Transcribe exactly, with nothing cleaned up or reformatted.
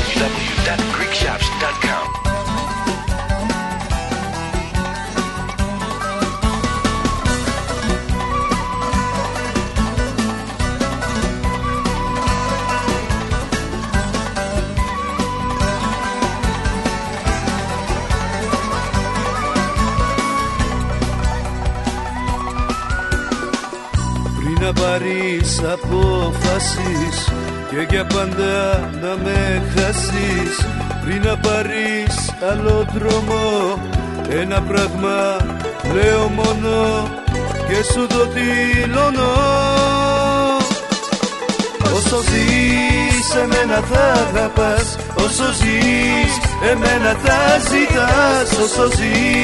double-u double-u double-u dot greek shops dot com. Να πάρεις απόφασεις και για πάντα να με χάσεις. Πριν να πάρεις άλλο δρόμο, ένα πράγμα λέω μόνο και σου το δηλώνω. Όσο ζεις εμένα θα αγαπάς, όσο ζεις εμένα θα ζητάς. Όσο ζεις